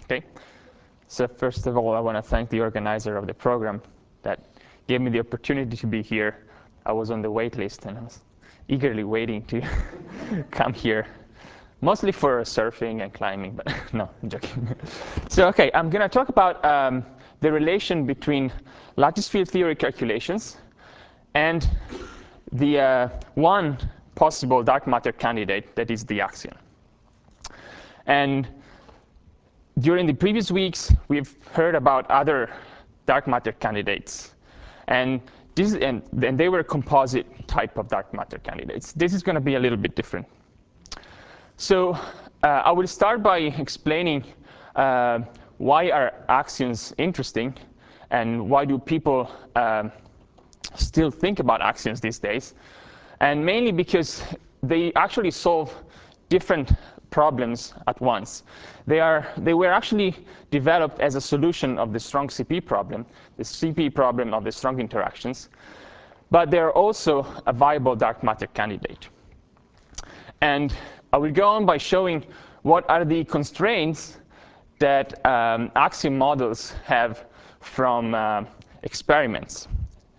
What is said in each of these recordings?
Okay. So first of all, I want to thank the organizer of the program that gave me the opportunity to be here. I was on the wait list, and I was eagerly waiting to come here, mostly for surfing and climbing, but no, I'm joking. So OK, I'm going to talk about the relation between lattice field theory calculations and the one possible dark matter candidate, that is the axion. And during the previous weeks, we've heard about other dark matter candidates. And they were a composite type of dark matter candidates. This is going to be a little bit different. So I will start by explaining why are axions interesting, and why do people still think about axions these days. And mainly because they actually solve different problems at once. They were actually developed as a solution of the strong CP problem, the CP problem of the strong interactions. But they're also a viable dark matter candidate. And I will go on by showing what are the constraints that axion models have from experiments.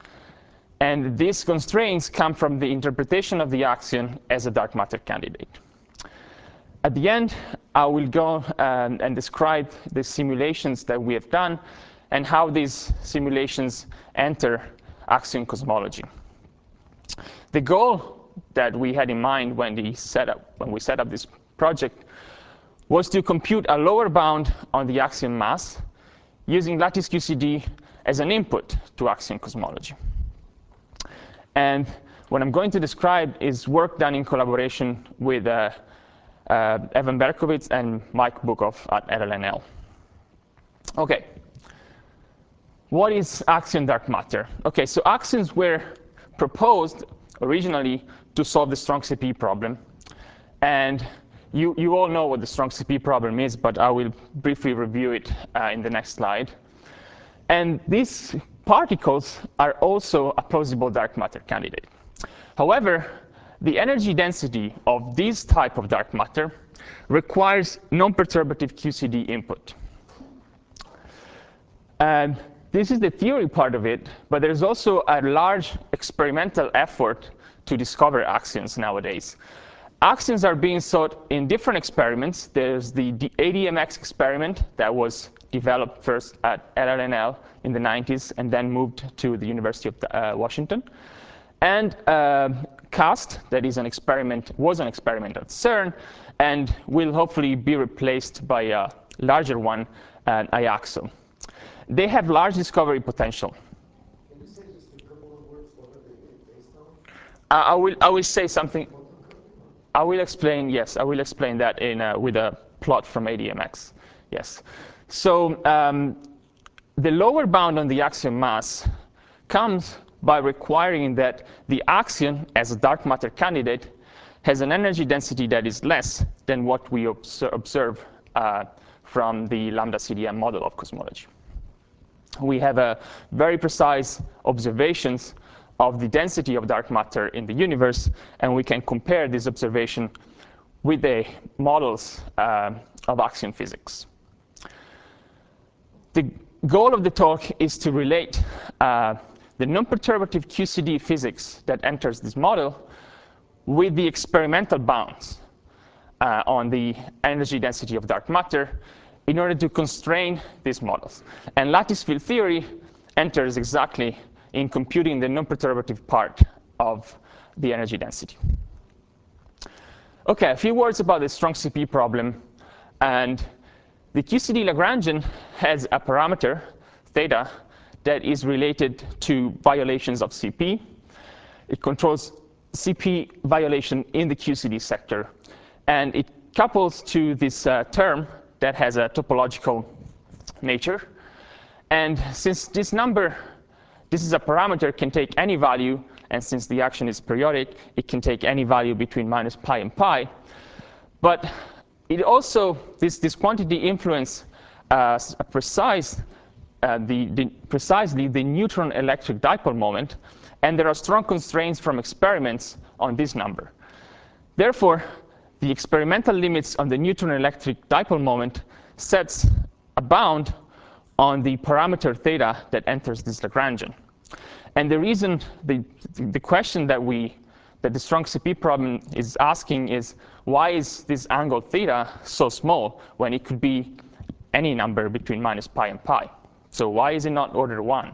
And these constraints come from the interpretation of the axion as a dark matter candidate. At the end, I will go and describe the simulations that we have done and how these simulations enter axion cosmology. The goal that we had in mind when we set up this project was to compute a lower bound on the axion mass using lattice QCD as an input to axion cosmology. And what I'm going to describe is work done in collaboration with Evan Berkowitz and Mike Bukov at LLNL. OK. What is axion dark matter? OK, so axions were proposed originally to solve the strong CP problem. And you all know what the strong CP problem is, but I will briefly review it in the next slide. And these particles are also a plausible dark matter candidate. However, the energy density of this type of dark matter requires non-perturbative QCD input. And this is the theory part of it, but there's also a large experimental effort to discover axions nowadays. Axions are being sought in different experiments. There's the ADMX experiment that was developed first at LLNL in the 90s and then moved to the University of Washington. And CAST, that is was an experiment at CERN, and will hopefully be replaced by a larger one at IAXO. They have large discovery potential. Can you say just a couple of words? What are they based on? I will say something. I will explain. Yes, I will explain that with a plot from ADMX. Yes. So the lower bound on the axion mass comes by requiring that the axion, as a dark matter candidate, has an energy density that is less than what we observe from the lambda CDM model of cosmology. We have a very precise observations of the density of dark matter in the universe, and we can compare this observation with the models of axion physics. The goal of the talk is to relate the non-perturbative QCD physics that enters this model with the experimental bounds on the energy density of dark matter in order to constrain these models. And lattice field theory enters exactly in computing the non-perturbative part of the energy density. OK, a few words about the strong CP problem. And the QCD Lagrangian has a parameter, theta, that is related to violations of CP. It controls CP violation in the QCD sector. And it couples to this term that has a topological nature. And since this number, this is a parameter, can take any value, and since the action is periodic, it can take any value between minus pi and pi. But it also, this quantity influence precisely the neutron electric dipole moment, and there are strong constraints from experiments on this number. Therefore, the experimental limits on the neutron electric dipole moment sets a bound on the parameter theta that enters this Lagrangian. And the reason, the question that the strong CP problem is asking is, why is this angle theta so small when it could be any number between minus pi and pi? So why is it not order 1?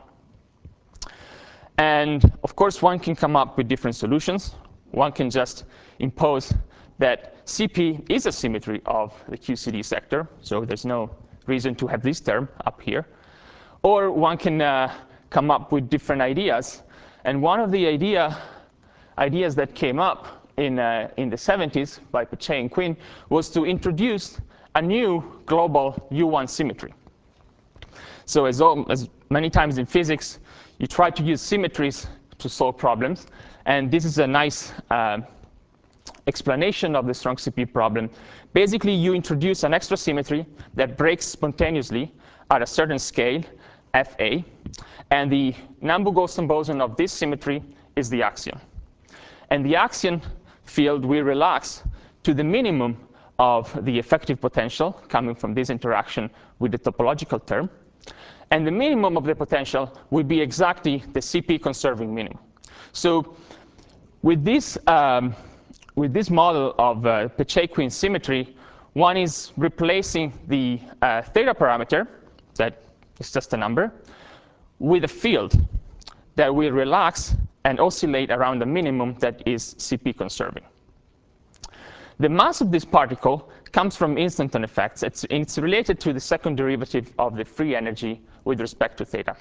And of course, one can come up with different solutions. One can just impose that CP is a symmetry of the QCD sector, so there's no reason to have this term up here. Or one can come up with different ideas. And one of the ideas that came up in the 70s by Peccei and Quinn was to introduce a new global U1 symmetry. So as many times in physics, you try to use symmetries to solve problems. And this is a nice explanation of the strong CP problem. Basically, you introduce an extra symmetry that breaks spontaneously at a certain scale, Fa. And the Nambu-Goldstone boson of this symmetry is the axion. And the axion field will relax to the minimum of the effective potential coming from this interaction with the topological term. And the minimum of the potential will be exactly the CP conserving minimum. So with this model of Peccei-Quinn symmetry, one is replacing the theta parameter, that is just a number, with a field that will relax and oscillate around the minimum that is CP conserving. The mass of this particle comes from instanton effects. It's related to the second derivative of the free energy with respect to theta.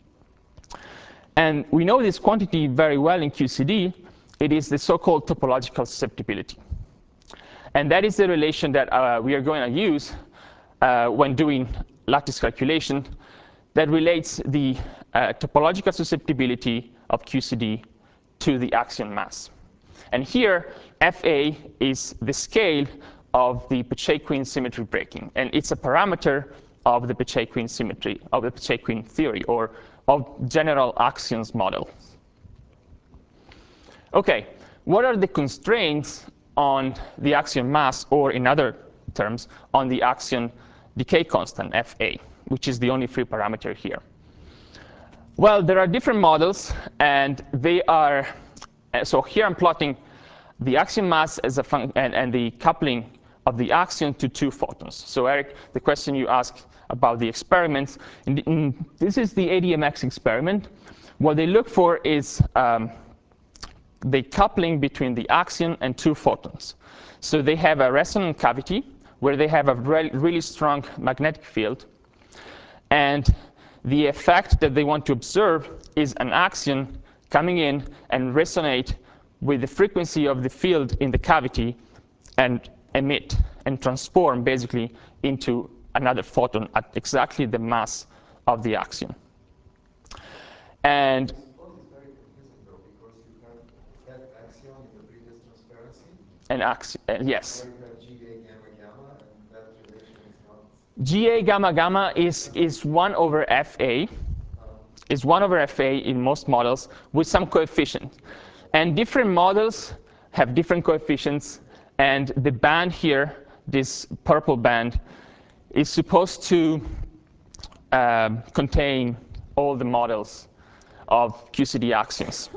And we know this quantity very well in QCD. It is the so-called topological susceptibility. And that is the relation that we are going to use when doing lattice calculation that relates the topological susceptibility of QCD to the axion mass. And here, Fa is the scale of the Peccei-Quinn symmetry breaking. And it's a parameter of the Peccei-Quinn symmetry, of the Peccei-Quinn theory, or of general axions model. OK, what are the constraints on the axion mass, or in other terms, on the axion decay constant, Fa, which is the only free parameter here? Well, there are different models, and they are so here I'm plotting the axion mass as and the coupling of the axion to two photons. So Eric, the question you asked about the experiments, this is the ADMX experiment. What they look for is the coupling between the axion and two photons. So they have a resonant cavity where they have a really strong magnetic field. And the effect that they want to observe is an axion coming in and resonate with the frequency of the field in the cavity and emit and transform basically into another photon at exactly the mass of the axion. And This plot is very confusing though, because you have that axion in the previous transparency. an axion, yes. Where you have GA gamma gamma, and that relation is not. GA gamma gamma is 1 over Fa. Is 1 over Fa in most models with some coefficient. And different models have different coefficients. And the band here, this purple band, is supposed to contain all the models of QCD axions.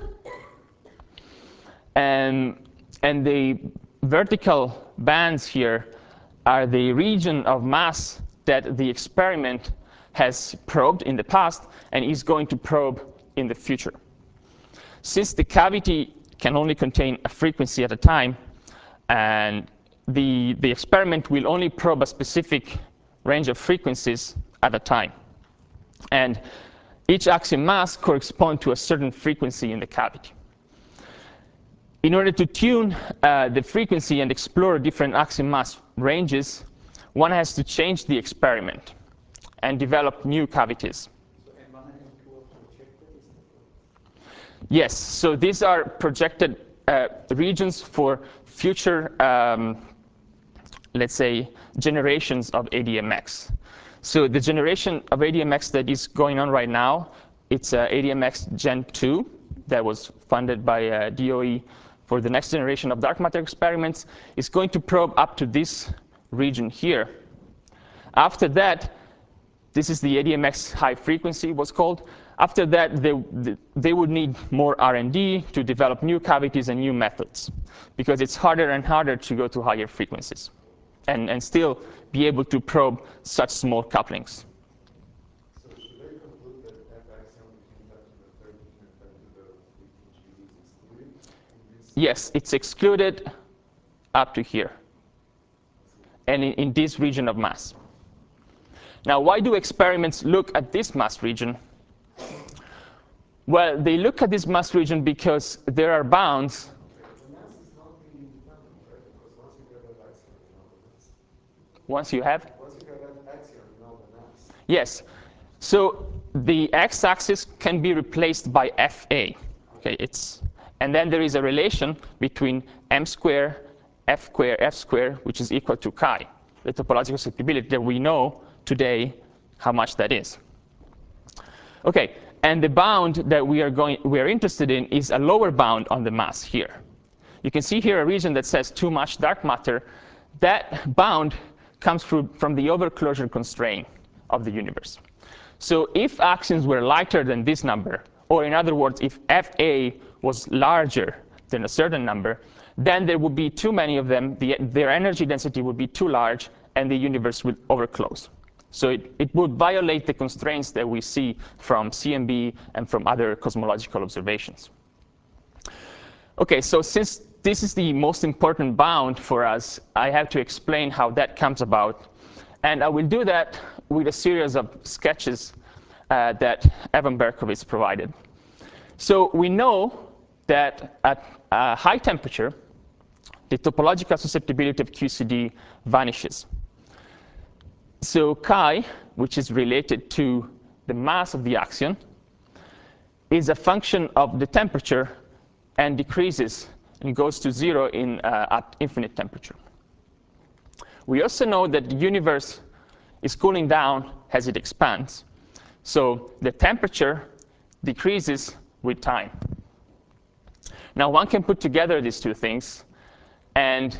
And the vertical bands here are the region of mass that the experiment has probed in the past and is going to probe in the future. Since the cavity can only contain a frequency at a time, and the experiment will only probe a specific range of frequencies at a time. And each axion mass corresponds to a certain frequency in the cavity. In order to tune the frequency and explore different axion mass ranges, one has to change the experiment and develop new cavities. So M1 and M2 are projected, is that right? Yes, so these are projected regions for future, let's say, generations of ADMX. So the generation of ADMX that is going on right now, it's ADMX Gen 2 that was funded by DOE for the next generation of dark matter experiments. It's going to probe up to this region here. After that, This is the ADMX high frequency, was called. After that, they would need more R&D to develop new cavities and new methods, because it's harder and harder to go to higher frequencies and still be able to probe such small couplings. So should I conclude that F axion between 10 to the 13 and 10 to the 18 GeV is excluded in this? Yes, it's excluded up to here, and in this region of mass. Now, why do experiments look at this mass region? Well, they look at this mass region because there are bounds. The mass is not being independent, right? Because once you get that axion, you know the mass. Once you have? Once you get that axion, you know the mass. Yes. So the x-axis can be replaced by FA. Okay, and then there is a relation between m square, f square, which is equal to chi, the topological susceptibility that we know today how much that is. Okay, and the bound that we are interested in is a lower bound on the mass here. You can see here a region that says too much dark matter. That bound comes from the overclosure constraint of the universe. So if axions were lighter than this number, or in other words, if FA was larger than a certain number, then there would be too many of them, their energy density would be too large, and the universe would overclose. So it would violate the constraints that we see from CMB and from other cosmological observations. OK, so since this is the most important bound for us, I have to explain how that comes about. And I will do that with a series of sketches that Evan Berkovits provided. So we know that at a high temperature, the topological susceptibility of QCD vanishes. So chi, which is related to the mass of the axion, is a function of the temperature and decreases and goes to 0 at infinite temperature. We also know that the universe is cooling down as it expands. So the temperature decreases with time. Now, one can put together these two things, and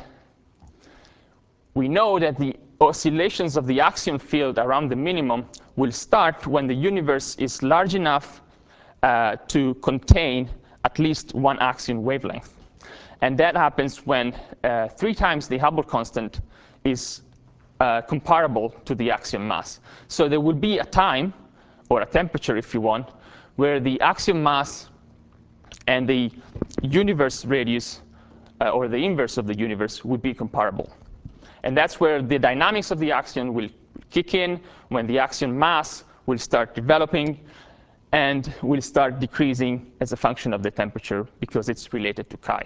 we know that the oscillations of the axion field around the minimum will start when the universe is large enough to contain at least one axion wavelength. And that happens when 3 times the Hubble constant is comparable to the axion mass. So there will be a time, or a temperature if you want, where the axion mass and the universe radius, or the inverse of the universe, would be comparable. And that's where the dynamics of the axion will kick in, when the axion mass will start developing and will start decreasing as a function of the temperature because it's related to chi.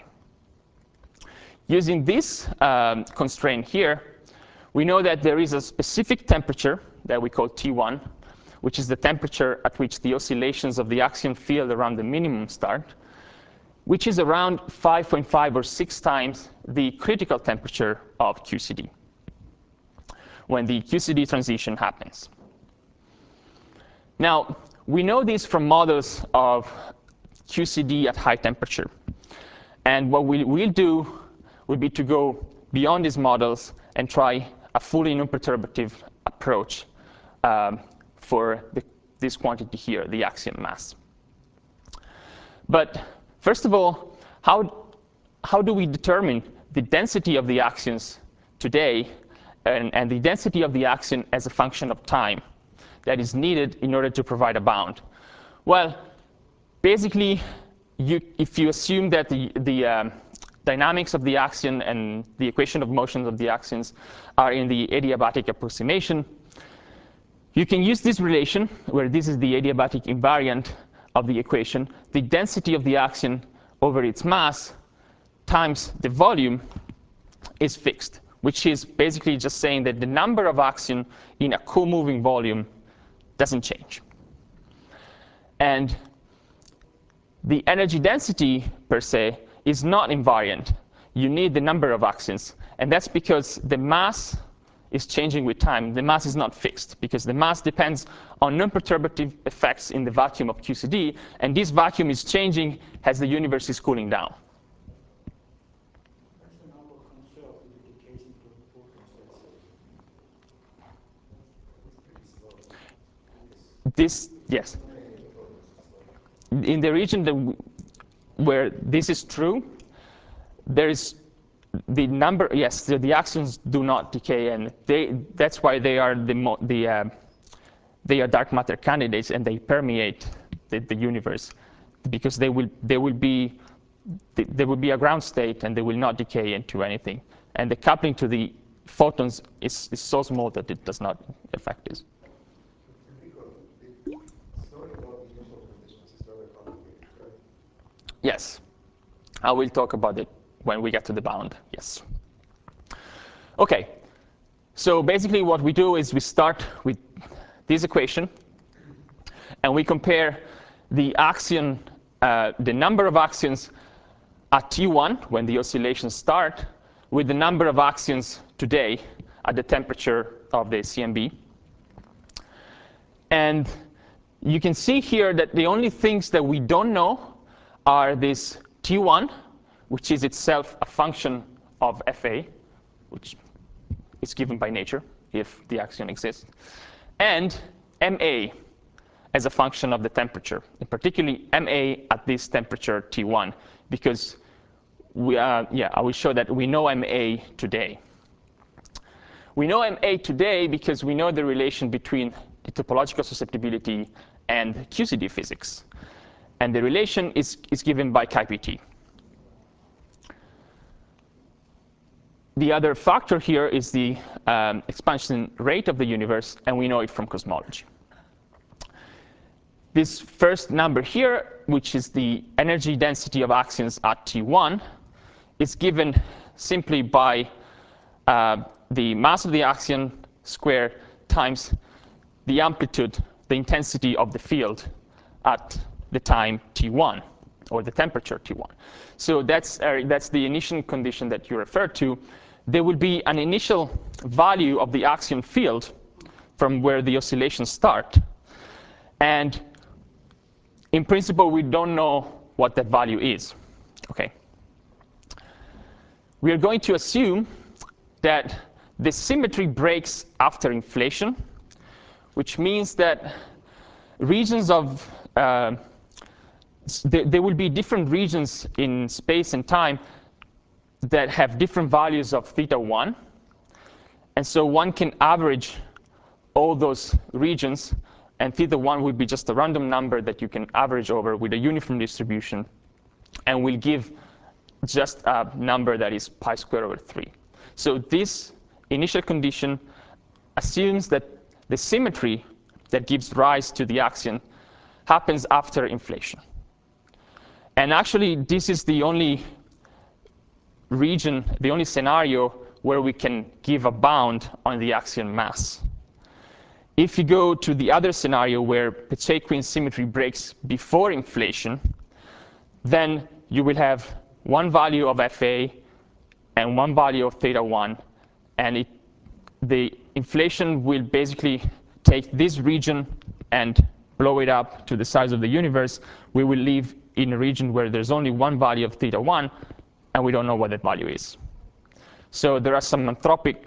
Using this constraint here, we know that there is a specific temperature that we call T1, which is the temperature at which the oscillations of the axion field around the minimum start, which is around 5.5 or 6 times the critical temperature of QCD when the QCD transition happens. Now, we know this from models of QCD at high temperature. And what we will do would be to go beyond these models and try a fully non-perturbative approach for this quantity here, the axion mass. But first of all, how do we determine the density of the axions today and the density of the axion as a function of time that is needed in order to provide a bound? Well, basically, if you assume that the dynamics of the axion and the equation of motions of the axions are in the adiabatic approximation, you can use this relation, where this is the adiabatic invariant of the equation. The density of the axion over its mass times the volume is fixed, which is basically just saying that the number of axion in a co-moving volume doesn't change. And the energy density, per se, is not invariant. You need the number of axions. And that's because the mass is changing with time. The mass is not fixed, because the mass depends on non-perturbative effects in the vacuum of QCD. And this vacuum is changing as the universe is cooling down. What's the number conserved with the decaying photons, let's say? It's pretty slow. This, yes. In the region where this is true, there is the number, yes, the axions do not decay, and that's why they are they are dark matter candidates, and they permeate the universe, because there will be a ground state, and they will not decay into anything. And the coupling to the photons is so small that it does not affect this. Sorry about the initial conditions, it's rather complicated, right? Yes, I will talk about it when we get to the bound, yes. Okay, so basically what we do is we start with this equation, and we compare the axion, the number of axions at T1, when the oscillations start, with the number of axions today at the temperature of the CMB. And you can see here that the only things that we don't know are this T1, which is itself a function of Fa, which is given by nature if the axion exists, and Ma as a function of the temperature, and particularly Ma at this temperature T1, because I will show that we know Ma today. We know Ma today because we know the relation between the topological susceptibility and QCD physics. And the relation is given by Chi-pt. The other factor here is the expansion rate of the universe, and we know it from cosmology. This first number here, which is the energy density of axions at T1, is given simply by the mass of the axion squared times the amplitude, the intensity of the field at the time T1, or the temperature T1. So that's the initial condition that you referred to. There will be an initial value of the axion field from where the oscillations start. And in principle, we don't know what that value is. Okay. We are going to assume that the symmetry breaks after inflation, which means that regions of there will be different regions in space and time that have different values of θ1. And so one can average all those regions, and θ1 will be just a random number that you can average over with a uniform distribution, and will give just a number that is pi squared over 3. So this initial condition assumes that the symmetry that gives rise to the axion happens after inflation. And actually, this is the only region, the only scenario where we can give a bound on the axion mass. If you go to the other scenario where Peccei-Quinn symmetry breaks before inflation, then you will have one value of Fa and one value of θ1, and the inflation will basically take this region and blow it up to the size of the universe. We will live in a region where there's only one value of θ1, and we don't know what that value is. So there are some anthropic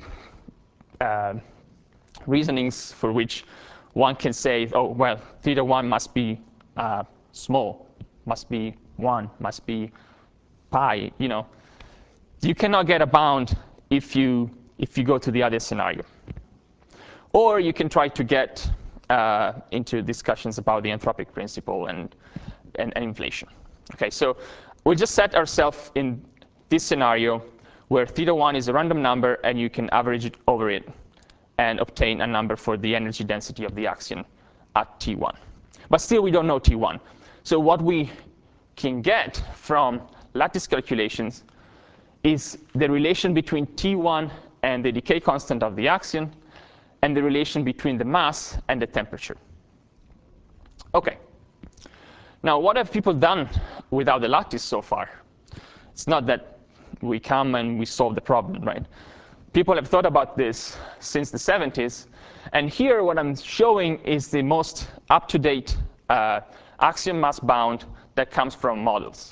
reasonings for which one can say, oh, well, θ1 must be small, must be 1, must be pi. You cannot get a bound if you go to the other scenario. Or you can try to get into discussions about the anthropic principle and inflation. Okay, so we'll just set ourselves in this scenario where θ1 is a random number, and you can average it over it and obtain a number for the energy density of the axion at T1. But still, we don't know T1. So what we can get from lattice calculations is the relation between T1 and the decay constant of the axion, and the relation between the mass and the temperature. OK. Now, what have people done without the lattice so far? It's not that we come and we solve the problem, right? People have thought about this since the 70s. And here, what I'm showing is the most up-to-date axion mass bound that comes from models.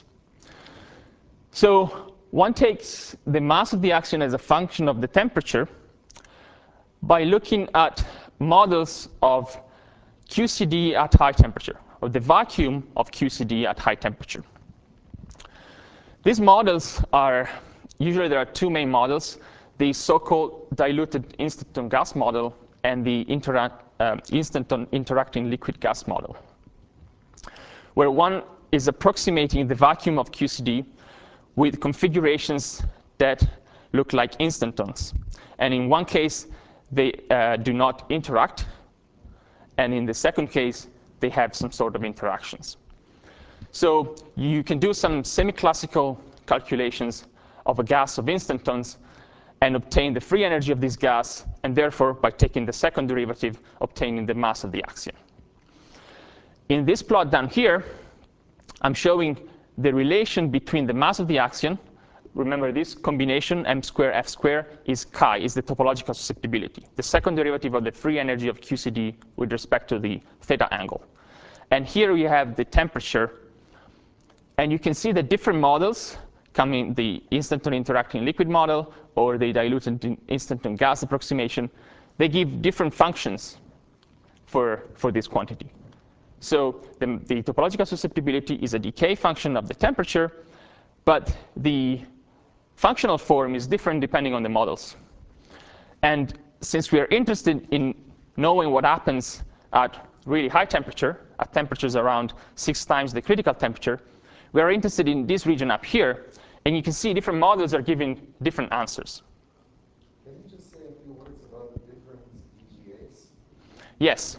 So one takes the mass of the axion as a function of the temperature by looking at models of QCD at high temperature, or the vacuum of QCD at high temperature. These models are, usually there are two main models, the so-called diluted instanton gas model and the instanton interacting liquid gas model, where one is approximating the vacuum of QCD with configurations that look like instantons. And in one case, they do not interact. And in the second case, they have some sort of interactions. So you can do some semi-classical calculations of a gas of instantons and obtain the free energy of this gas, and therefore, by taking the second derivative, obtaining the mass of the axion. In this plot down here, I'm showing the relation between the mass of the axion. Remember, this combination, m square, f square, is chi, is the topological susceptibility, the second derivative of the free energy of QCD with respect to the theta angle. And here we have the temperature. And you can see the different models coming, the instanton interacting liquid model or the diluted instanton gas approximation. They give different functions for this quantity. So the topological susceptibility is a decay function of the temperature, but the functional form is different depending on the models. And since we are interested in knowing what happens at really high temperature, at temperatures around 6 times the critical temperature, we are interested in this region up here. And you can see different models are giving different answers. Can you just say a few words about the different DGAs? Yes.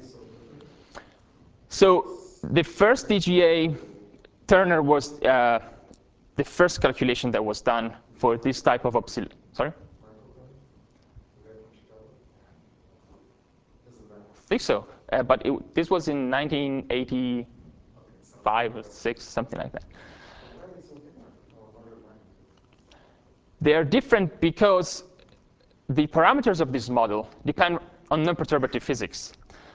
So the first DGA, Turner was the first calculation that was done for this type of oscillation. Sorry? I think so. But this was in 1985 or 6, something like that. They are different because the parameters of this model depend on non-perturbative physics.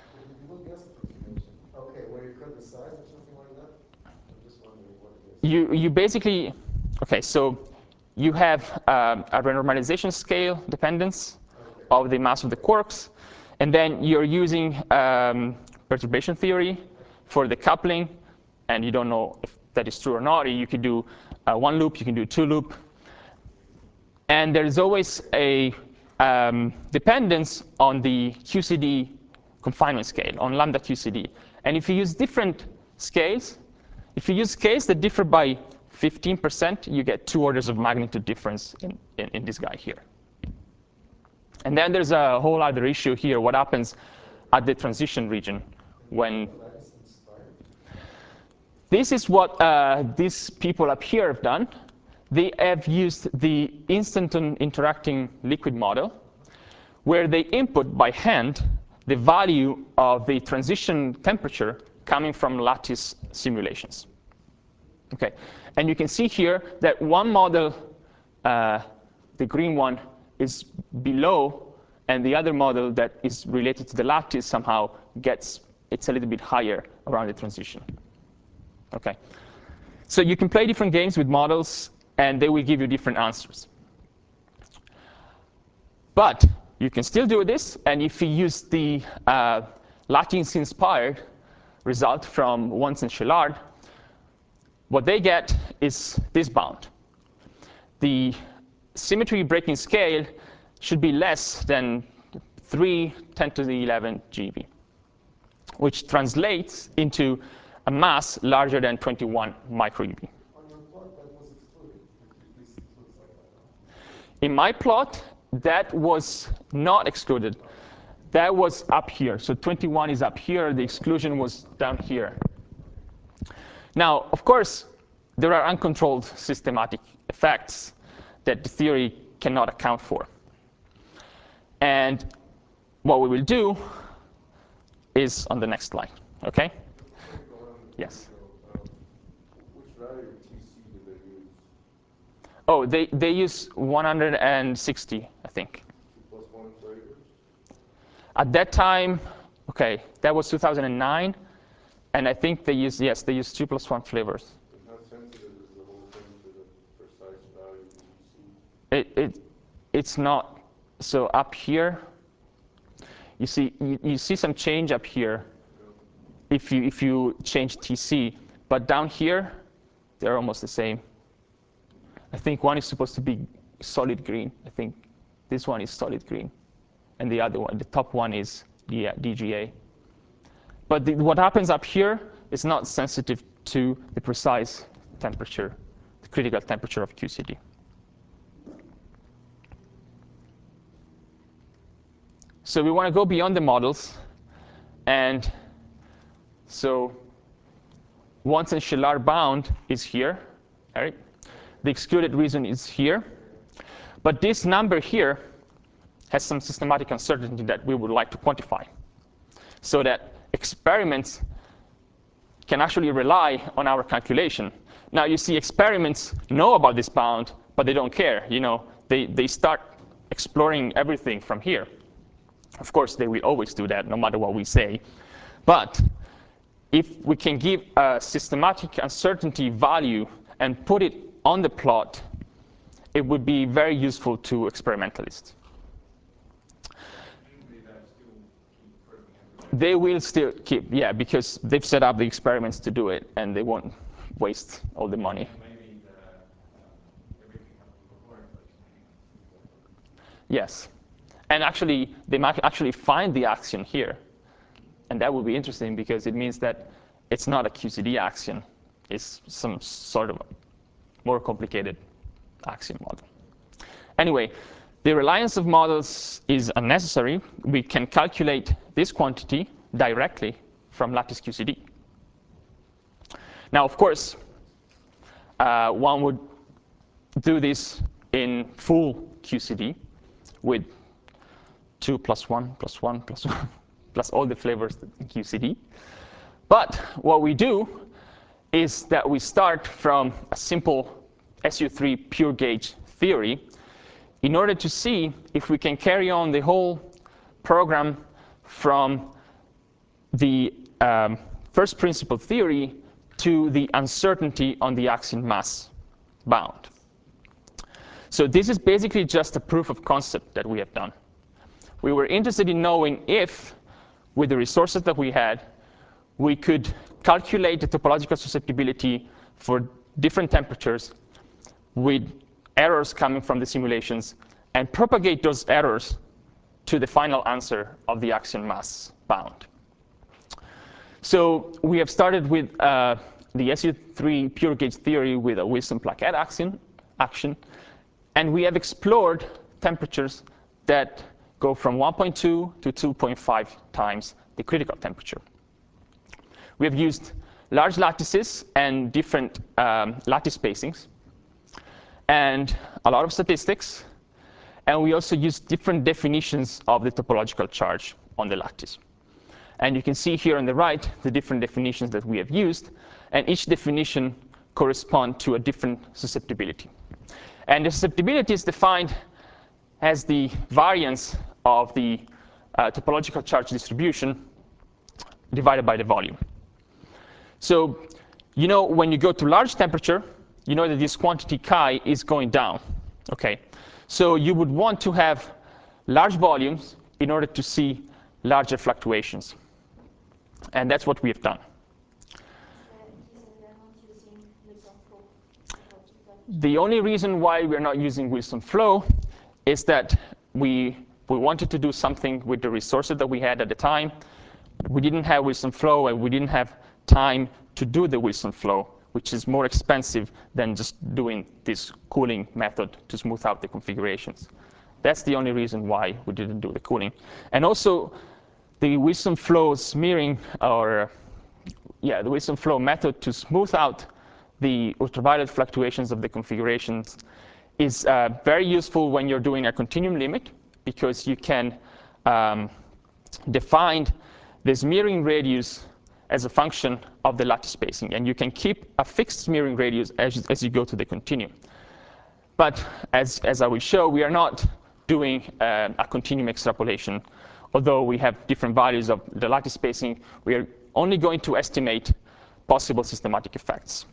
Okay, where you cut the size or something like that? I'm just wondering what it is. You basically, OK, so you have a renormalization scale dependence of the mass of the quarks. And then you're using perturbation theory for the coupling. And you don't know if that is true or not. You could do one loop. You can do two loop. And there's always a dependence on the QCD confinement scale, on lambda QCD. And if you use different scales, if you use scales that differ by 15%, you get 2 orders of magnitude difference in this guy here. And then there's a whole other issue here, what happens at the transition region when this is what these people up here have done. They have used the instanton interacting liquid model, where they input by hand the value of the transition temperature coming from lattice simulations. Okay, and you can see here that one model, the green one, is below, and the other model that is related to the lattice somehow it's a little bit higher around the transition. Okay, so you can play different games with models, and they will give you different answers. But you can still do this, and if you use the lattice-inspired result from Wundt and Szilard, what they get is this bound. The symmetry breaking scale should be less than 3×10⁻¹1 GeV, which translates into a mass larger than 21 microeV. On your plot, that was excluded. This looks like that. In my plot, that was not excluded. That was up here. So 21 is up here. The exclusion was down here. Now, of course, there are uncontrolled systematic effects that the theory cannot account for. And what we will do is on the next slide. OK? Yes. Which value of TC do they use? Oh, they use 160, I think. 2+1 flavors? At that time, OK, that was 2009. And I think they use, yes, they use 2+1 flavors. And how sensitive is the whole thing to the precise value of TC? It's not. So up here, you see some change up here. if you change TC. But down here, they're almost the same. I think one is supposed to be solid green. I think this one is solid green. And the other one, the top one, is the DGA. But what happens up here is not sensitive to the precise temperature, the critical temperature of QCD. So we want to go beyond the models. And so once and Shell bound is here, right? The excluded region is here. But this number here has some systematic uncertainty that we would like to quantify, so that experiments can actually rely on our calculation. Now, you see, experiments know about this bound, but they don't care. You know, they start exploring everything from here. Of course, they will always do that, no matter what we say. But if we can give a systematic uncertainty value and put it on the plot, it would be very useful to experimentalists. They will still keep, yeah, because they've set up the experiments to do it, and they won't waste all the money. Yes. And actually, they might actually find the axion here. And that would be interesting, because it means that it's not a QCD axion. It's some sort of more complicated axion model. Anyway, the reliance of models is unnecessary. We can calculate this quantity directly from lattice QCD. Now, of course, one would do this in full QCD with 2 plus 1 plus 1 plus 1 plus all the flavors in QCD. But what we do is that we start from a simple SU3 pure gauge theory in order to see if we can carry on the whole program from the first principle theory to the uncertainty on the axion mass bound. So this is basically just a proof of concept that we have done. We were interested in knowing if, with the resources that we had, we could calculate the topological susceptibility for different temperatures with errors coming from the simulations and propagate those errors to the final answer of the axion mass bound. So we have started with the SU3 pure gauge theory with a Wilson-Plaquet action. And we have explored temperatures that go from 1.2 to 2.5 times the critical temperature. We have used large lattices and different lattice spacings, and a lot of statistics. And we also use different definitions of the topological charge on the lattice. And you can see here on the right the different definitions that we have used. And each definition corresponds to a different susceptibility. And the susceptibility is defined as the variance of the topological charge distribution divided by the volume. So you know, when you go to large temperature, you know that this quantity chi is going down. Okay, so you would want to have large volumes in order to see larger fluctuations. And that's what we have done. The only reason why we're not using Wilson flow is that we wanted to do something with the resources that we had at the time. We didn't have Wilson flow, and we didn't have time to do the Wilson flow, which is more expensive than just doing this cooling method to smooth out the configurations. That's the only reason why we didn't do the cooling. And also, the Wilson flow smearing, or the Wilson flow method to smooth out the ultraviolet fluctuations of the configurations is very useful when you're doing a continuum limit, because you can define the smearing radius as a function of the lattice spacing. And you can keep a fixed smearing radius as you go to the continuum. But as I will show, we are not doing a continuum extrapolation. Although we have different values of the lattice spacing, we are only going to estimate possible systematic effects.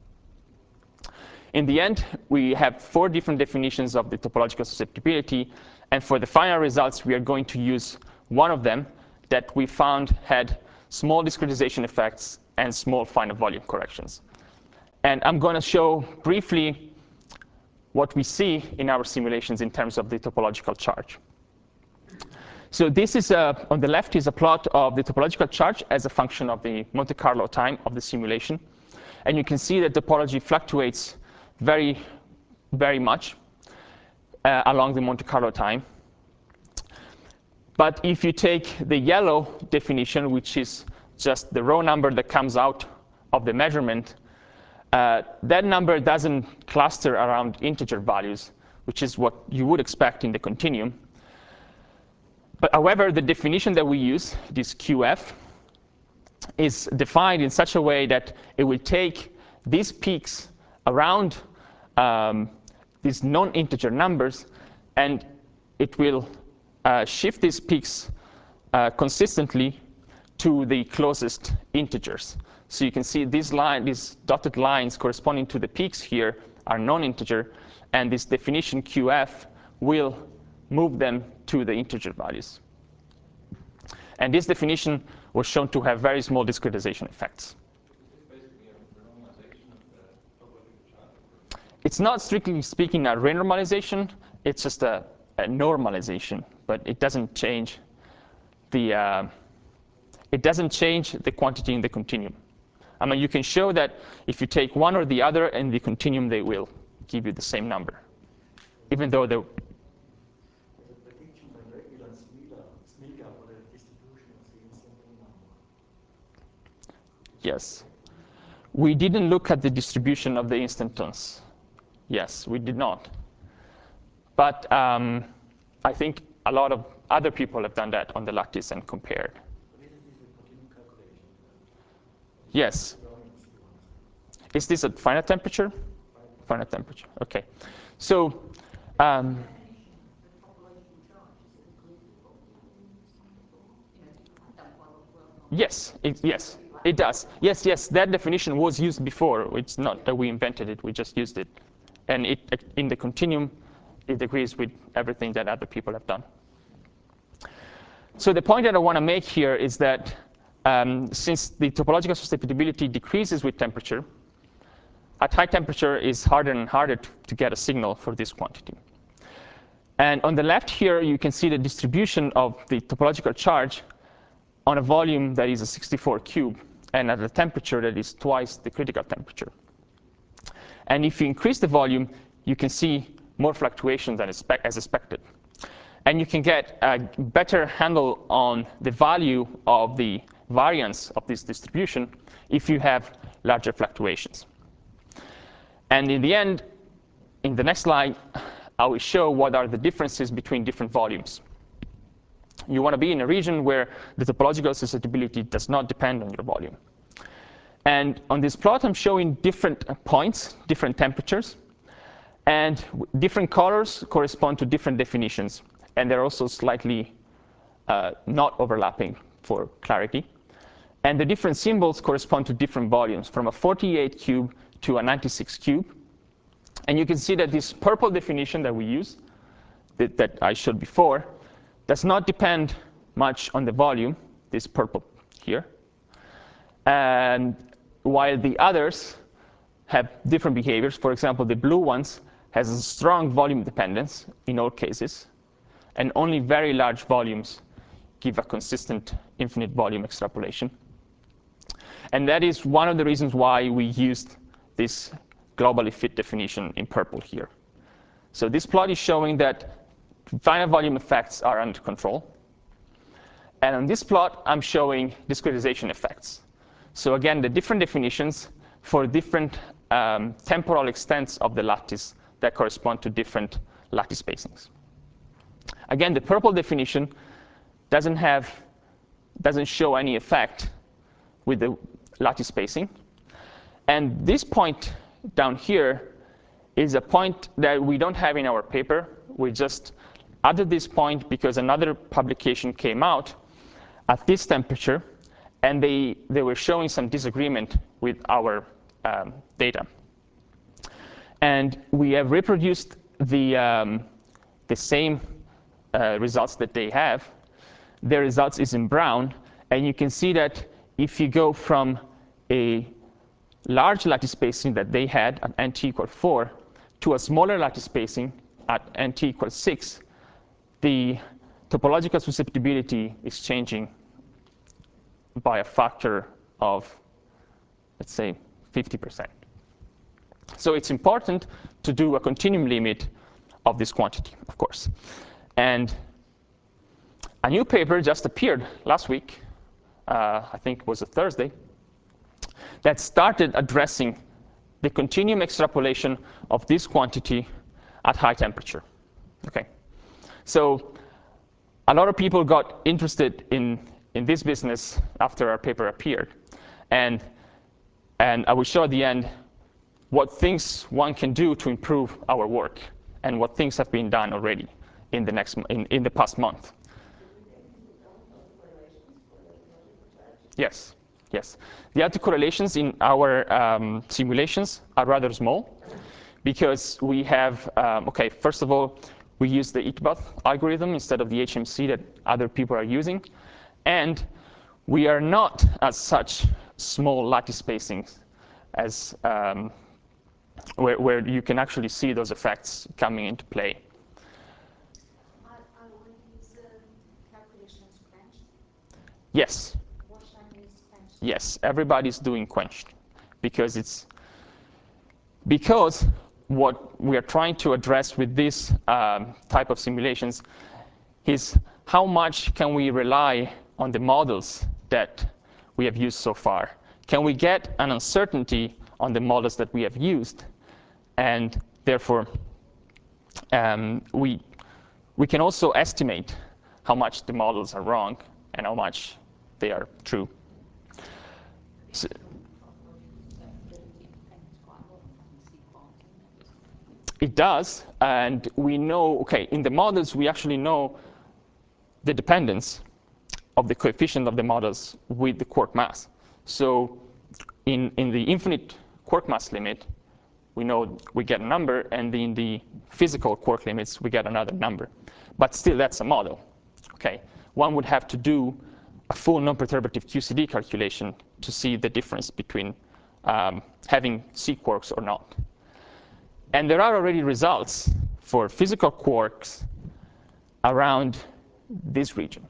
In the end, we have 4 different definitions of the topological susceptibility. And for the final results, we are going to use one of them that we found had small discretization effects, and small final volume corrections. And I'm going to show briefly what we see in our simulations in terms of the topological charge. So this is, on the left is a plot of the topological charge as a function of the Monte Carlo time of the simulation. And you can see that topology fluctuates very, very much along the Monte Carlo time. But if you take the yellow definition, which is just the raw number that comes out of the measurement, that number doesn't cluster around integer values, which is what you would expect in the continuum. But however, the definition that we use, this QF, is defined in such a way that it will take these peaks around these non-integer numbers, and it will shift these peaks consistently to the closest integers. So you can see these dotted lines corresponding to the peaks here are non-integer, and this definition QF will move them to the integer values. And this definition was shown to have very small discretization effects. It's not strictly speaking a renormalization. It's just a normalization, but it doesn't change the quantity in the continuum. I mean, you can show that if you take one or the other in the continuum, they will give you the same number, even though the prediction by regular Smilga for the distribution of the instanton number. Yes. We didn't look at the distribution of the instantons. Yes, we did not. But I think a lot of other people have done that on the lattice and compared. Yes. Is this a finite temperature? Finite temperature. OK. So yes, yes, it does. Yes, yes, that definition was used before. It's not that we invented it. We just used it. And in the continuum, it agrees with everything that other people have done. So the point that I want to make here is that since the topological susceptibility decreases with temperature, at high temperature it's harder and harder to get a signal for this quantity. And on the left here, you can see the distribution of the topological charge on a volume that is a 64 cube and at a temperature that is twice the critical temperature. And if you increase the volume, you can see more fluctuation than as expected. And you can get a better handle on the value of the variance of this distribution if you have larger fluctuations. And in the end, in the next slide, I will show what are the differences between different volumes. You want to be in a region where the topological susceptibility does not depend on your volume. And on this plot, I'm showing different points, different temperatures. And different colors correspond to different definitions. And they're also slightly not overlapping for clarity. And the different symbols correspond to different volumes, from a 48 cube to a 96 cube. And you can see that this purple definition that we use, that I showed before, does not depend much on the volume, this purple here. And while the others have different behaviors, for example, the blue ones has a strong volume dependence in all cases. And only very large volumes give a consistent infinite volume extrapolation. And that is one of the reasons why we used this globally fit definition in purple here. So this plot is showing that finite volume effects are under control. And on this plot, I'm showing discretization effects. So again, the different definitions for different temporal extents of the lattice that correspond to different lattice spacings. Again, the purple definition doesn't show any effect with the lattice spacing. And this point down here is a point that we don't have in our paper. We just added this point because another publication came out at this temperature, and they were showing some disagreement with our data. And we have reproduced the same results that they have. Their results is in brown. And you can see that if you go from a large lattice spacing that they had at nt equals 4 to a smaller lattice spacing at nt equals 6, the topological susceptibility is changing by a factor of, let's say, 50%. So it's important to do a continuum limit of this quantity, of course. And a new paper just appeared last week, I think it was a Thursday, that started addressing the continuum extrapolation of this quantity at high temperature. Okay. So a lot of people got interested in this business after our paper appeared. And I will show at the end what things one can do to improve our work and what things have been done already in the past month. Yes, yes. The autocorrelations in our simulations are rather small because we have, OK, first of all, we use the ICBAT algorithm instead of the HMC that other people are using. And we are not at such small lattice spacings as where you can actually see those effects coming into play. Are all these calculations quenched? Yes. Washtime is quenched? Yes, everybody's doing quenched because what we are trying to address with this type of simulations is how much can we rely on the models that we have used so far? Can we get an uncertainty on the models that we have used? And therefore, we can also estimate how much the models are wrong and how much they are true. So, it does, and we know, OK, in the models, we actually know the dependence of the coefficient of the models with the quark mass. So in the infinite quark mass limit, we know we get a number, and in the physical quark limits, we get another number. But still, that's a model. Okay, one would have to do a full non-perturbative QCD calculation to see the difference between having C quarks or not. And there are already results for physical quarks around this region.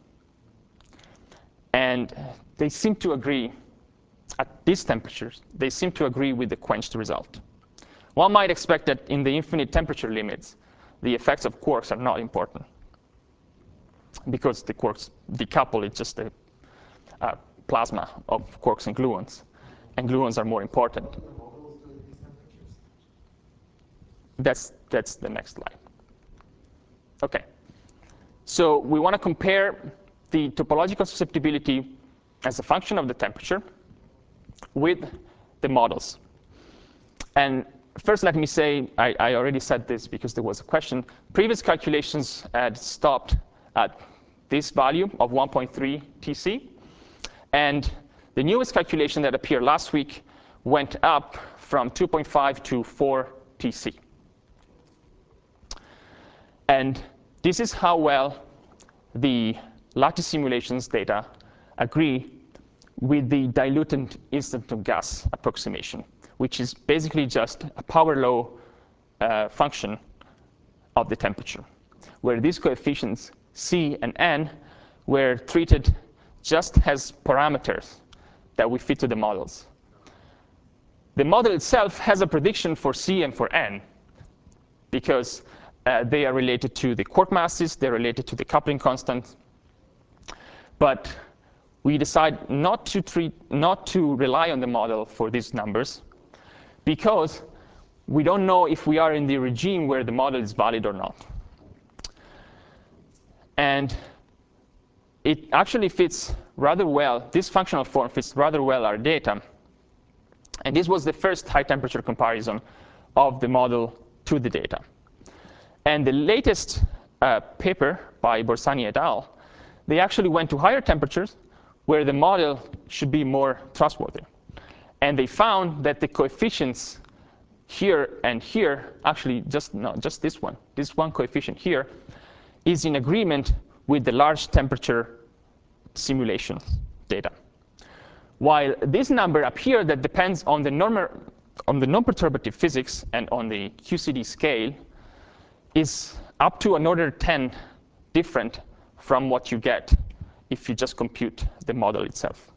And they seem to agree, at these temperatures, they seem to agree with the quenched result. One might expect that in the infinite temperature limits, the effects of quarks are not important because the quarks decouple. It's just a plasma of quarks and gluons. And gluons are more important. That's the next slide. OK. So we want to compare the topological susceptibility as a function of the temperature with the models. And first, let me say, I already said this because there was a question. Previous calculations had stopped at this value of 1.3 TC. And the newest calculation that appeared last week went up from 2.5 to 4 TC. And this is how well the lattice simulations data agree with the diluted instant of gas approximation, which is basically just a power law function of the temperature, where these coefficients, C and N, were treated just as parameters that we fit to the models. The model itself has a prediction for C and for N, because they are related to the quark masses, they're related to the coupling constant. But we decide not to rely on the model for these numbers, because we don't know if we are in the regime where the model is valid or not. And it actually fits rather well. This functional form fits rather well our data. And this was the first high temperature comparison of the model to the data. And the latest paper by Borsani et al., they actually went to higher temperatures where the model should be more trustworthy. And they found that the coefficients here and here, actually just this one coefficient here, is in agreement with the large temperature simulation data, While this number up here that depends on the non-perturbative physics and on the QCD scale is up to an order 10 different from what you get if you just compute the model itself.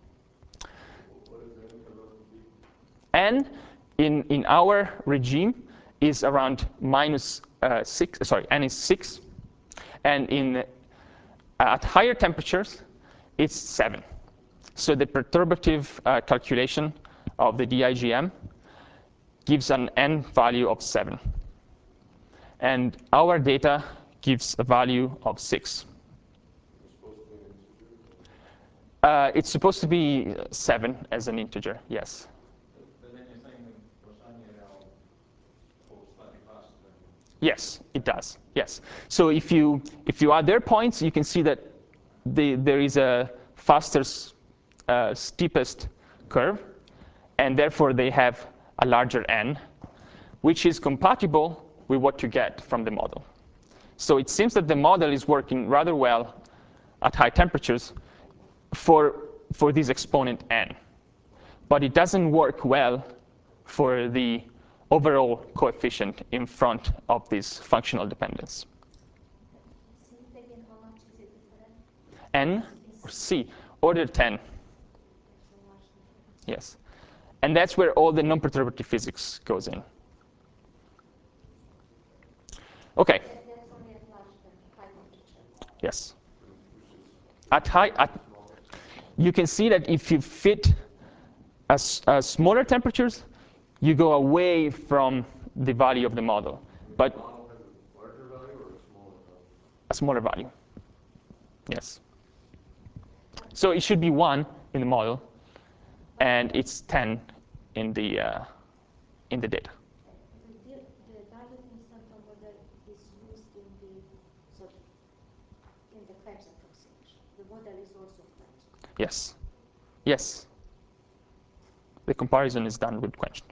N in our regime is around -6. Sorry, N is 6. And at higher temperatures, it's 7. So the perturbative calculation of the DIGM gives an N value of 7. And our data gives a value of 6. It's supposed to be 7 as an integer, yes. But then you're saying the Poisson falls slightly faster than... Yes, it does. Yes. So if you add their points, you can see that there is a faster, steepest curve, and therefore they have a larger N, which is compatible with what you get from the model. So it seems that the model is working rather well at high temperatures for this exponent N. But it doesn't work well for the overall coefficient in front of this functional dependence. N or C, order 10. Yes. And that's where all the non-perturbative physics goes in. OK. Yes. You can see that if you fit smaller temperatures, you go away from the value of the model. But the model has a larger value or a smaller value? A smaller value. Yes. So it should be 1 in the model, and it's 10 in the data. The value constant model is used in the quench approximation. The model is also quenched. Yes. Yes. The comparison is done with quenched.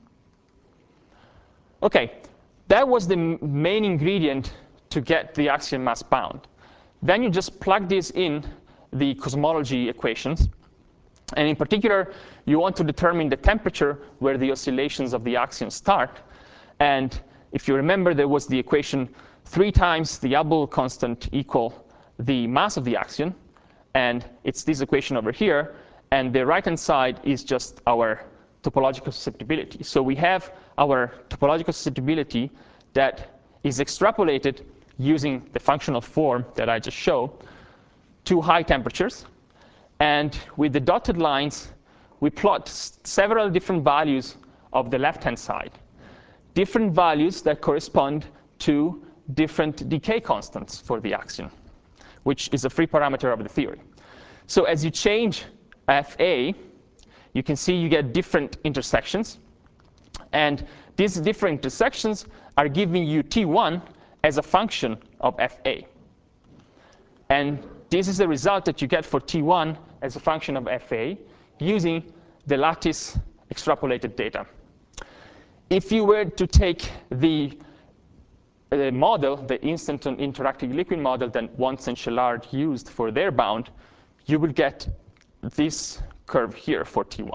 OK, that was the main ingredient to get the axial mass bound. Then you just plug this in the cosmology equations. And in particular, you want to determine the temperature where the oscillations of the axion start. And if you remember, there was the equation 3 times the Hubble constant equal the mass of the axion. And it's this equation over here. And the right-hand side is just our topological susceptibility. So we have our topological susceptibility that is extrapolated using the functional form that I just showed to high temperatures. And with the dotted lines, we plot several different values of the left-hand side, different values that correspond to different decay constants for the axion, which is a free parameter of the theory. So as you change FA, you can see you get different intersections. And these different intersections are giving you T1 as a function of FA. And this is the result that you get for T1 as a function of FA using the lattice extrapolated data. If you were to take the model, the instanton interacting liquid model that Wantz and Szilard used for their bound, you will get this curve here for T1.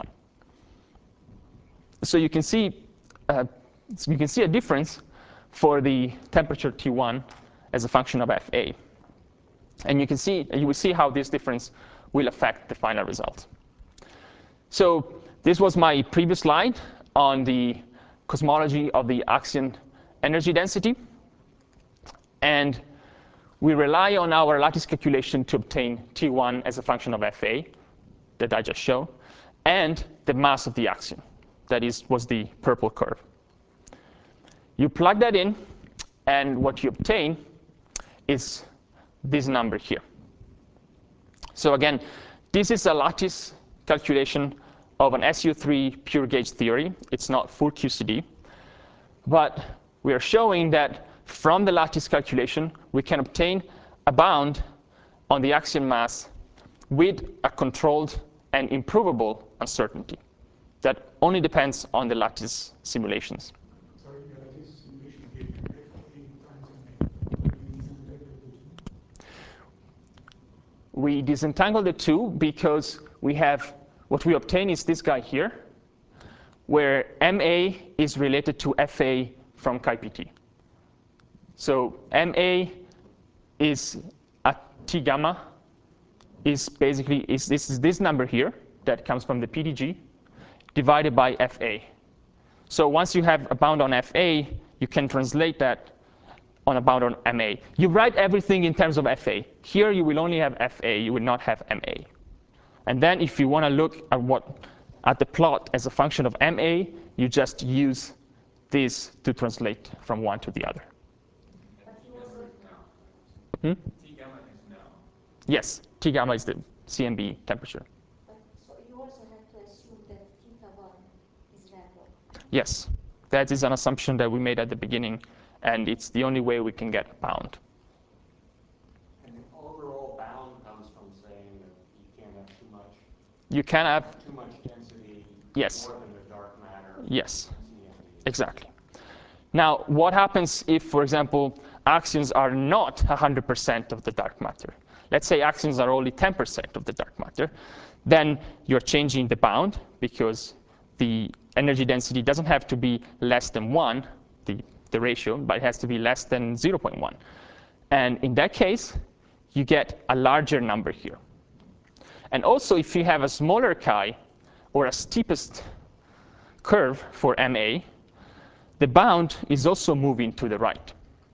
So you can see a difference for the temperature T1 as a function of FA. And you will see how this difference will affect the final result. So this was my previous slide on the cosmology of the axion energy density. And we rely on our lattice calculation to obtain T1 as a function of FA that I just showed, and the mass of the axion. That was the purple curve. You plug that in, and what you obtain is this number here. So again, this is a lattice calculation of an SU3 pure gauge theory. It's not full QCD. But we are showing that from the lattice calculation, we can obtain a bound on the axion mass with a controlled and improvable uncertainty that only depends on the lattice simulations. Sorry, the lattice simulation gave you times and we disentangle the two because we have what we obtain is this guy here, where MA is related to FA from chi-pt. So MA is at T gamma is basically this number here that comes from the PDG divided by FA. So once you have a bound on FA, you can translate that on a bound on MA. You write everything in terms of FA. Here you will only have FA, you will not have MA. And then if you want to look at the plot as a function of MA, you just use this to translate from one to the other. T gamma is now. Yes, T gamma is the CMB temperature. But so you also have to assume that theta 1 is random. Yes, that is an assumption that we made at the beginning, and it's the only way we can get a bound. And the overall bound comes from saying that you can't have too much. You can have, Too much density. Yes. More than the dark matter. yes, CMB. exactly. Now, what happens if, for example, axions are not 100% of the dark matter? Let's say axions are only 10% of the dark matter. Then you're changing the bound because the energy density doesn't have to be less than 1, the ratio, but it has to be less than 0.1. And in that case, you get a larger number here. And also, if you have a smaller chi or a steepest curve for MA, the bound is also moving to the right.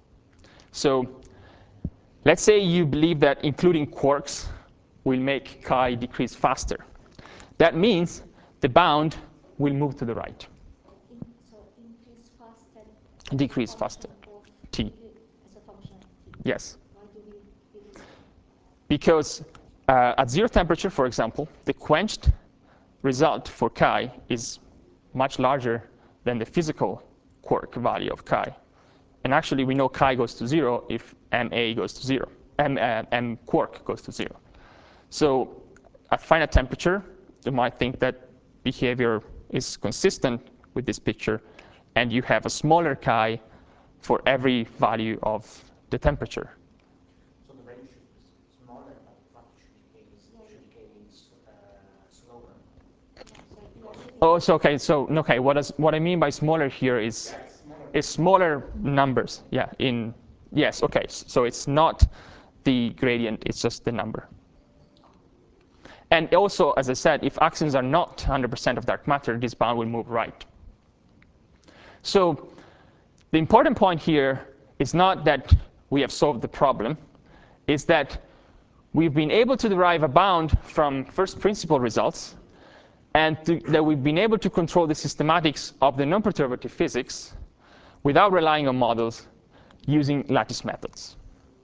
So let's say you believe that including quarks will make chi decrease faster. That means the bound will move to the right, So increase faster. decrease faster. T. As a function of T. Yes. Why do we believe that? Because at 0 temperature, for example, the quenched result for chi is much larger than the physical quark value of chi. And actually, we know chi goes to 0 if MA goes to 0, M quark goes to 0. So at finite temperature, you might think that behavior is consistent with this picture, and you have a smaller chi for every value of the temperature. So the range is smaller, but what should decay slower. So you are looking Oh, so okay. So okay, what I mean by smaller here is smaller numbers. Yeah. Yes. Okay. So it's not the gradient; it's just the number. And also, as I said, if axions are not 100% of dark matter, this bound will move right. So the important point here is not that we have solved the problem. It's that we've been able to derive a bound from first principle results, and that we've been able to control the systematics of the non-perturbative physics without relying on models using lattice methods.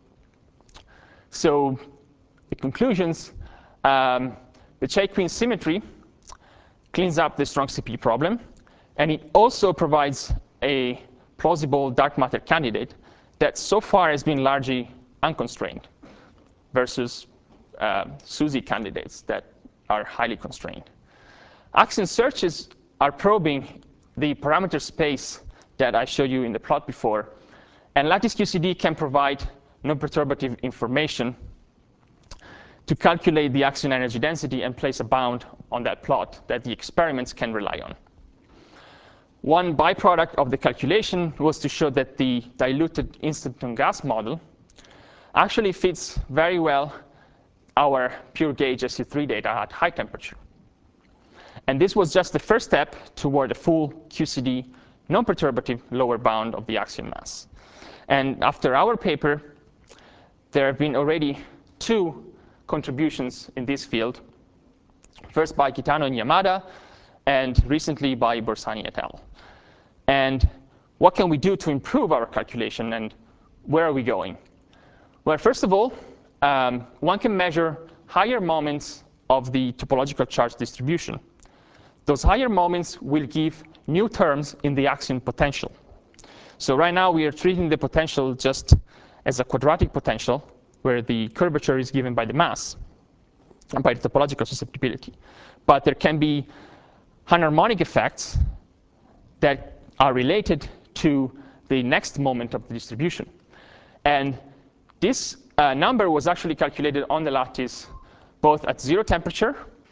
So the conclusions, the Chey-Queen symmetry cleans up the strong CP problem, and it also provides a plausible dark matter candidate that so far has been largely unconstrained versus SUSY candidates that are highly constrained. Axion searches are probing the parameter space that I showed you in the plot before. And lattice QCD can provide non-perturbative information to calculate the axion energy density and place a bound on that plot that the experiments can rely on. One byproduct of the calculation was to show that the diluted instanton gas model actually fits very well our pure gauge SU3 data at high temperature. And this was just the first step toward a full QCD non-perturbative lower bound of the axion mass. And after our paper, there have been already 2 contributions in this field, first by Kitano and Yamada, and recently by Borsani et al. And what can we do to improve our calculation, and where are we going? Well, first of all, one can measure higher moments of the topological charge distribution. Those higher moments will give new terms in the axion potential. So right now, we are treating the potential just as a quadratic potential, where the curvature is given by the mass and by the topological susceptibility. But there can be harmonic effects that are related to the next moment of the distribution. And this number was actually calculated on the lattice both at 0 temperature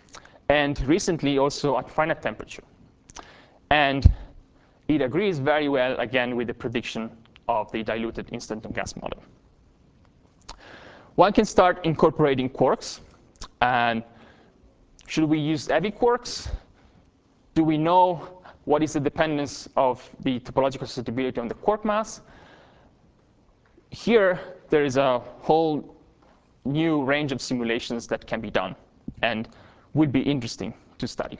and recently also at finite temperature. And it agrees very well, again, with the prediction of the diluted instanton gas model. One can start incorporating quarks. And should we use heavy quarks? Do we know what is the dependence of the topological susceptibility on the quark mass? Here, there is a whole new range of simulations that can be done and would be interesting to study.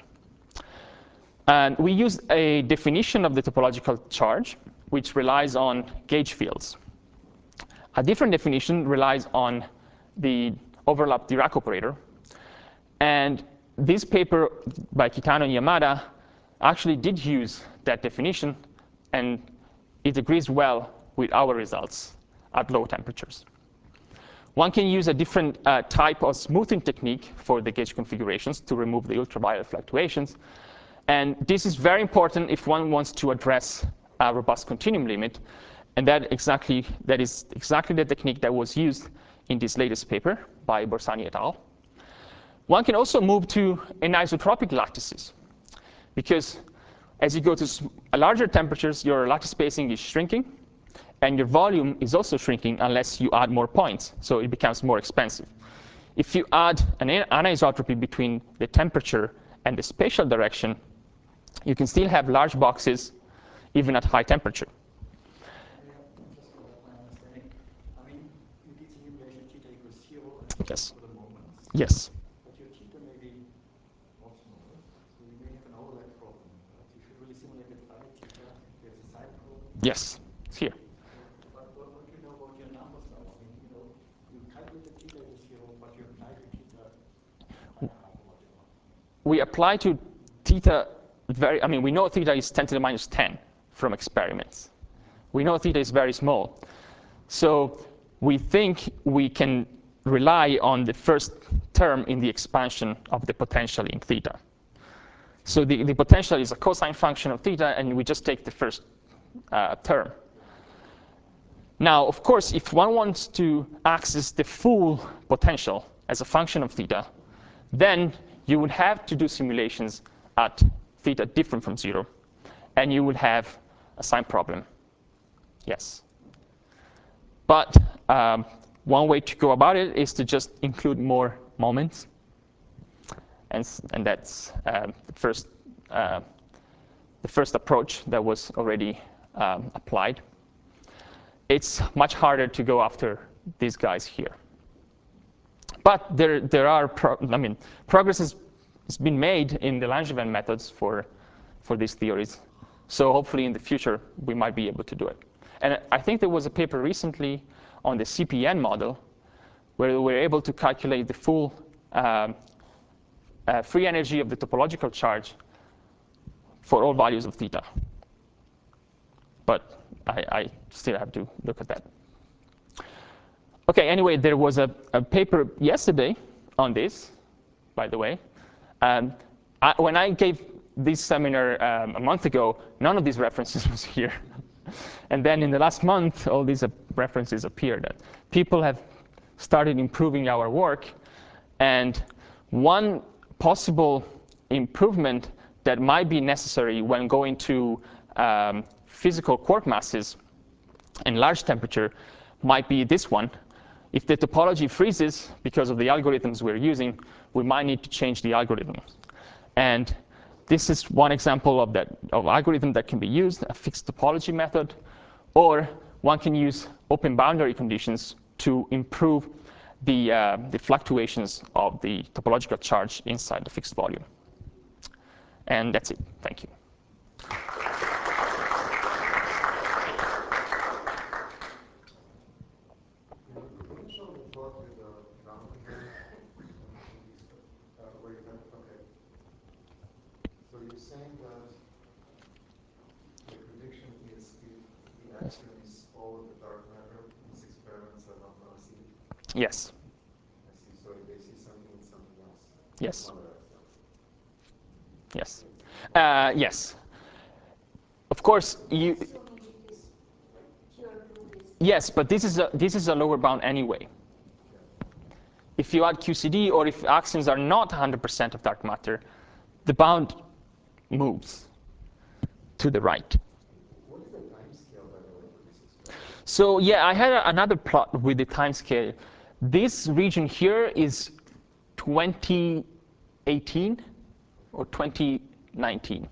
And we use a definition of the topological charge, which relies on gauge fields. A different definition relies on the overlap Dirac operator. And this paper by Kitano and Yamada actually did use that definition, and it agrees well with our results at low temperatures. One can use a different type of smoothing technique for the gauge configurations to remove the ultraviolet fluctuations. And this is very important if one wants to address a robust continuum limit. And that is exactly the technique that was used in this latest paper by Borsani et al. One can also move to anisotropic lattices, because as you go to larger temperatures, your lattice spacing is shrinking, and your volume is also shrinking unless you add more points. So it becomes more expensive. If you add an anisotropy between the temperature and the spatial direction, you can still have large boxes even at high temperature. Just for my understanding, I mean, you did simulation theta equals 0 Yes. for the moments. Yes. But your theta may be much smaller, so you may have an overlap problem. Right? You should really simulate it by theta. There's a side problem. Yes. It's here. But what do you know about your numbers now? I mean, you calculate the theta equals 0, but you apply to theta 1.5 or whatever. We apply to theta we know theta is 10 to the minus 10 from experiments. We know theta is very small. So we think we can rely on the first term in the expansion of the potential in theta. So the potential is a cosine function of theta, and we just take the first term. Now, of course, if one wants to access the full potential as a function of theta, then you would have to do simulations at theta different from 0, and you would have a sign problem. Yes. But one way to go about it is to just include more moments. And that's the first approach that was already applied. It's much harder to go after these guys here. But there are progress has been made in the Langevin methods for these theories. So hopefully in the future, we might be able to do it. And I think there was a paper recently on the CPN model where we were able to calculate the full free energy of the topological charge for all values of theta. But I still have to look at that. OK, anyway, there was a paper yesterday on this, by the way. When I gave this seminar a month ago, none of these references was here. And then in the last month, all these references appeared. People have started improving our work. And one possible improvement that might be necessary when going to physical quark masses in large temperature might be this one. If the topology freezes because of the algorithms we're using, we might need to change the algorithm. And this is one example of algorithm that can be used, a fixed topology method. Or one can use open boundary conditions to improve the fluctuations of the topological charge inside the fixed volume. And that's it. Thank you. Can you show the plot with the boundary where you have, OK. So you're saying that the prediction is if the axiom is all of the dark matter, these experiments are not going to see it? Yes. I see. So they see something in something else. Yes. Other axiom. Yes. Yes. Of course, you. Assuming it is pure blue is Yes, but this is a lower bound anyway. if you add QCD or if axions are not 100% of dark matter, the bound moves to the right. What is the time scale, by the way, for this experiment? So yeah, I had another plot with the time scale. This region here is 2018 or 2019.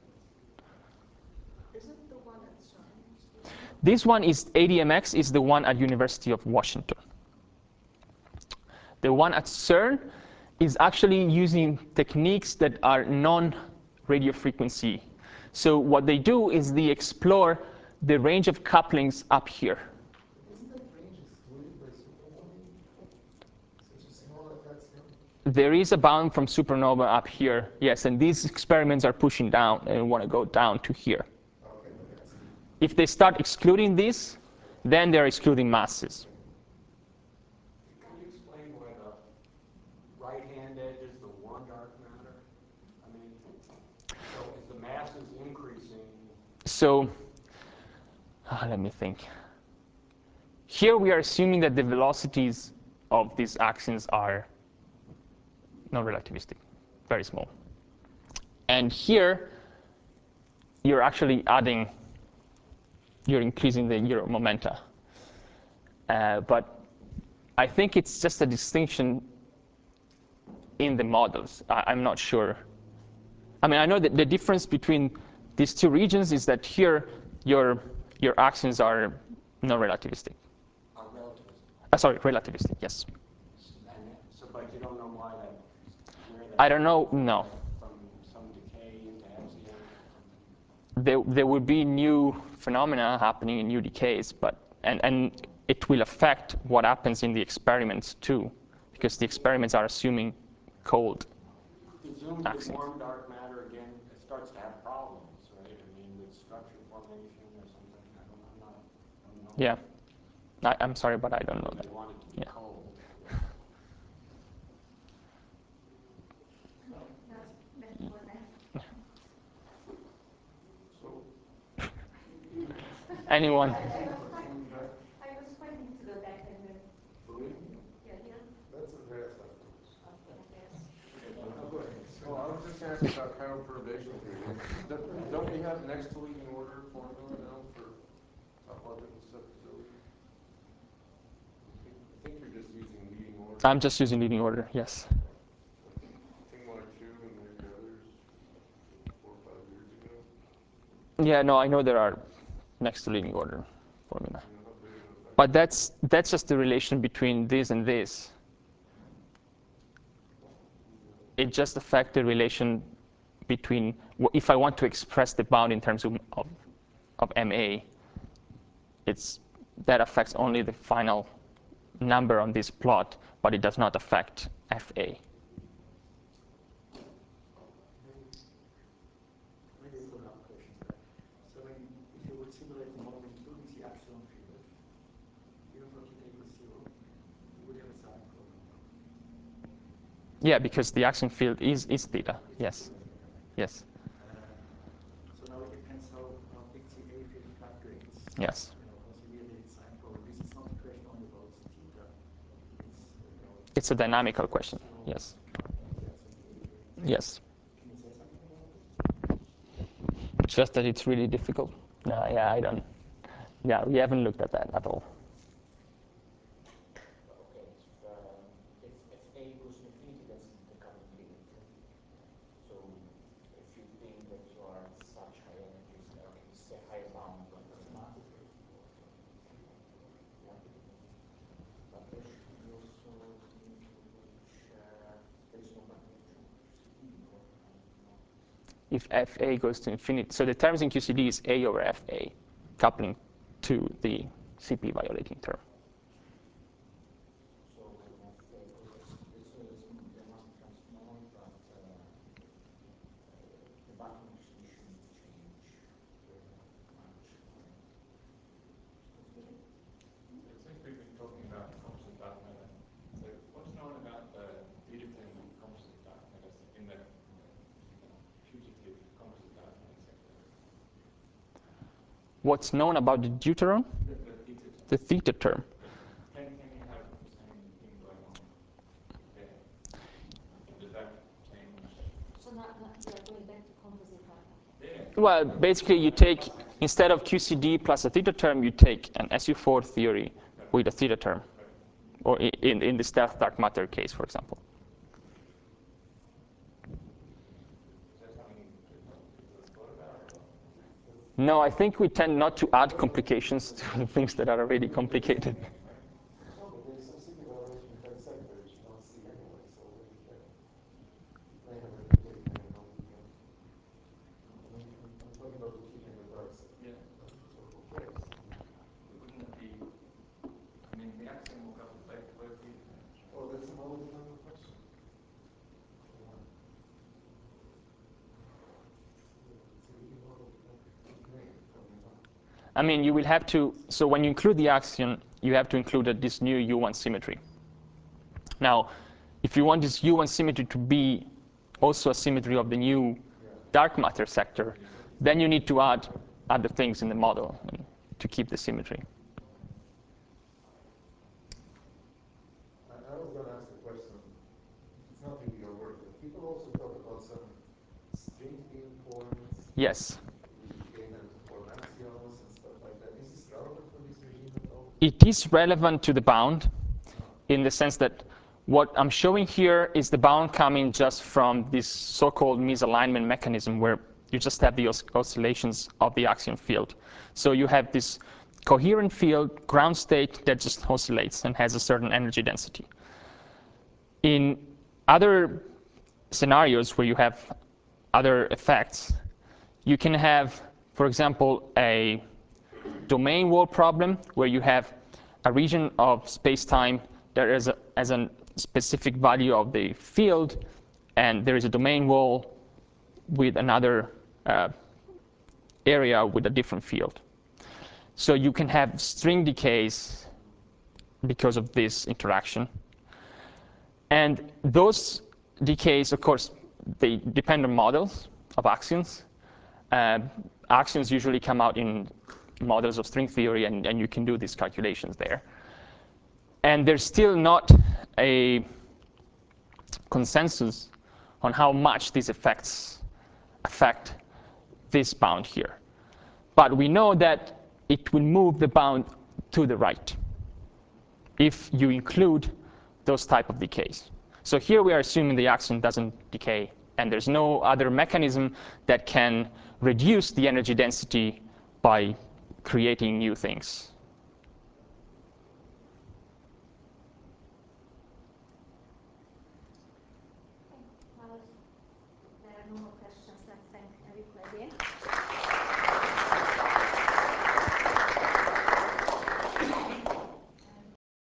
Isn't the one at CERN? This one is ADMX is the one at University of Washington. The one at CERN is actually using techniques that are non-radio frequency. So what they do is they explore the range of couplings up here. Isn't that range excluded by supernovae? Such a small effects here? There is a bound from supernova up here, yes, and these experiments are pushing down and want to go down to here. Okay, okay, I see. If they start excluding this, then they're excluding masses. Can you explain why the right-hand edge is the one dark matter? I mean, so as the mass is increasing, So let me think. Here we are assuming that the velocities of these axions are non-relativistic, very small. And here you're actually adding, you're increasing the Euro momenta. But I think it's just a distinction in the models. I'm not sure. I mean, I know that the difference between these two regions is that here your axions are non-relativistic. relativism. Sorry, relativistic, yes. And so, but you don't know why that, where that. I don't know, no. From some decay into axion or something. There will be new phenomena happening in new decays, but and it will affect what happens in the experiments too, because the experiments are assuming cold Presume that axions. warm dark matter again it starts to have problems, right? I mean, with structure formation or something. I don't know. Yeah, I'm sorry, but I don't know that. They want it to be Yeah. cold. So, Anyone? I was pointing to the back and then, believe me, yeah, here, that's Andreas afterwards. yes. Go ahead. Well, I was just asking about chiral perturbation theory. Don't we have next to leading order formula now for topological susceptibility? I think you're just using leading order. I'm just using leading order, yes. Tingwai Chu and maybe others 4 or 5 years ago. Yeah, no, I know there are next to leading order formula. You know how big of an effect? But that's just the relation between this and this. It just affects the relation between, if I want to express the bound in terms of MA, that affects only the final number on this plot, but it does not affect FA. Maybe a follow-up question to that. So if you would simulate the model including the epsilon field, even though theta equals 0, you would have a sine problem. Yeah, because the action field is theta. Yes. Yes. So now it depends how big the A field fluctuates. Yes. Also here the sine problem. This is not a question only about theta. It's a dynamical question. Yes. Yes. Can you say something about it? Just that it's really difficult. No, yeah, I don't. Yeah, we haven't looked at that at all. Okay, if A goes to infinity, that's the coupling limit. So if you think that you are at such high energies, okay, this is a higher bound, but yeah. But there should be also a limit to which there is no connection to QCD, or I don't know. If FA goes to infinity, so the terms in QCD is A over FA, coupling to the CP violating term. So when FA goes, there must become small, but the bottom actually shouldn't change very much. Since we've been talking about composite dark matter, so what's known about the deuterium composite dark matter in the fugitive composite dark matter sector? What's known about the deuteron? The theta term. The theta term. Can you have the same thing going on? So now you are going back to composite dark matter. Well, basically you take, instead of QCD plus a theta term, you take an SU4 theory with a theta term, or in the stealth dark matter case, for example. No, I think we tend not to add complications to the things that are already complicated. No, but there's some single evaluation in that sector which you don't see anyway, so you can, may have a mistake, may not even. I mean, I'm talking about the keeping the dark sector. Yeah. Okay. Wouldn't it be, I mean, the axiom will cover both these. Oh, that's another question. Yeah. So you can model I mean, you will have to, so when you include the axion, you have to include this new U1 symmetry. Now, if you want this U1 symmetry to be also a symmetry of the new dark matter sector, then you need to add other things in the model to keep the symmetry. I was going to ask a question. It's not really your work, but people also talk about some string field points. Yes. Which gain them to form axioms and stuff like that. Is this relevant for this regime at all? It is relevant to the bound in the sense that what I'm showing here is the bound coming just from this so-called misalignment mechanism where you just have the oscillations of the axion field. So you have this coherent field, ground state, that just oscillates and has a certain energy density. In other scenarios where you have other effects, you can have, for example, a domain wall problem where you have a region of space-time that has a specific value of the field, and there is a domain wall with another area with a different field. So you can have string decays because of this interaction. And those decays, of course, they depend on models of axions. Axions usually come out in models of string theory, and you can do these calculations there. And there's still not a consensus on how much these effects affect this bound here. But we know that it will move the bound to the right if you include those type of decays. So here we are assuming the axion doesn't decay, and there's no other mechanism that can reduce the energy density by creating new things.